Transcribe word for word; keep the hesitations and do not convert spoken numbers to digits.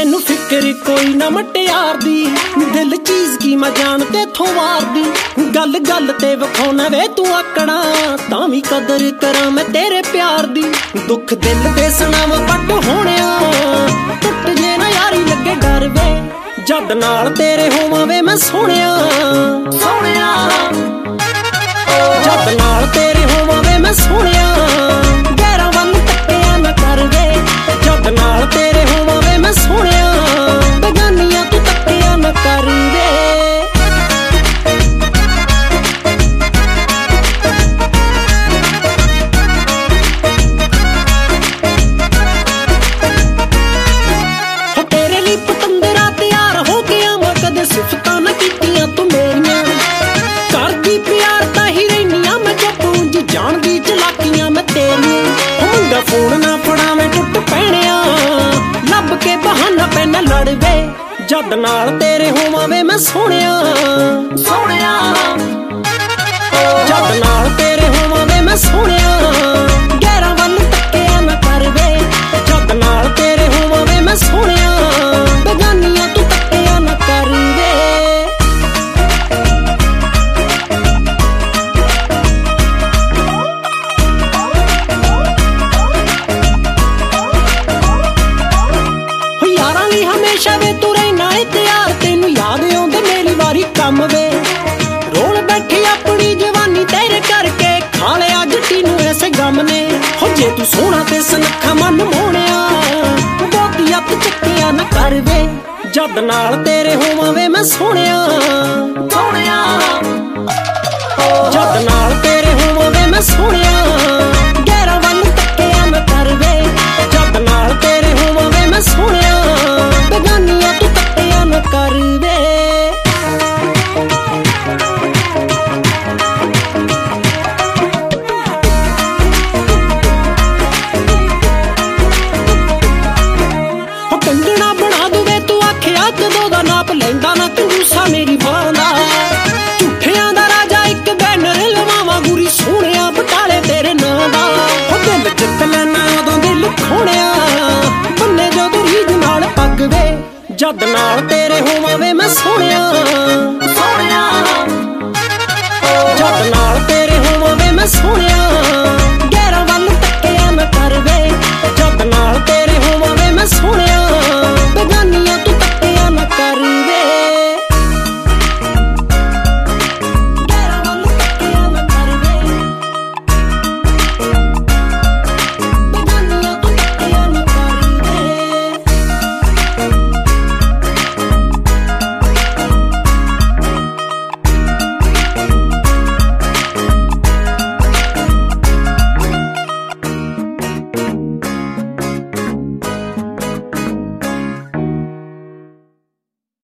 मैनू फिक्र कोई ना मटियार दी, दिल चीज की मैं जान तेथों वार दी। गल गल ते वखाउना वे तू आकड़ा, तां भी कदर करा मैं तेरे प्यार दी। दुख दिल दे सुनावां पट होणिया, टुट जे ना यारी लगे डर वे, जद नाल तेरे होवां वे मैं सोहणिया सोहणिया। जद नाल तेरे होवां वे मैं सोहणिया, गैरां वल तक्किया ना कर वे, जद नाल तेरे होवां वे मैं सोहणिया, बेगानियां तू तक्किया ना कर वे। तेरे लिए पतंदरा तैयार हो गया मैं, कदे सिफतां ना कीतियां तू मेरियां, करदी प्यार तां ही रहिनियां मैं, जो पूंज जानदी चलाकियां मैं तेरियां। मुंडा फोन ना फड़ावे टुट पैणिया, लब के बहाना पैना लड़ वे, जद नाल तेरे होवां वे मैं सोहणिया सोहणिया। जद नाल तेरे होवां वे मैं सोहणिया, गैरां वल तक्किया ना कर वे, जद नाल तेरे होवां वे मैं सोहणिया, बेगानियां तू तक्किया ना कर वे। यारां लई हमेशा वे तू रहना है तैयार, तेनू याद आउंदे मेरी वारी कम वे, रोल बैठी अपनी जवानी तेरे करके, खा लिया जट्टी नू ऐसे गम ने। हो जे तू सोहना ते सनखा मन मोहणिया, बहुती अत चक्किया ना कर वे, जद नाल तेरे होवां वे मैं सोहणिया सोहणिया। जद नाल तेरे होवां वे मैं सोहणिया, गैरां वल तक्किया ना कर वे, जद नाल तेरे होवां वे मैं सोहणिया, बेगानियां तू तक्किया ना कर वे। कंगना बना दे तू आखिया कदों दा, नाप लैंदा ना कंजूसा मेरी मां दा, झूठियां दा राजा इक बैनर लवावां गुरी सोहणिया बटाले तेरे नां दा। हो दिल जित लैना उदों दिल खोणिया, बन्ने जदों रीझ नाल पग वे, जद नाल तेरे होवां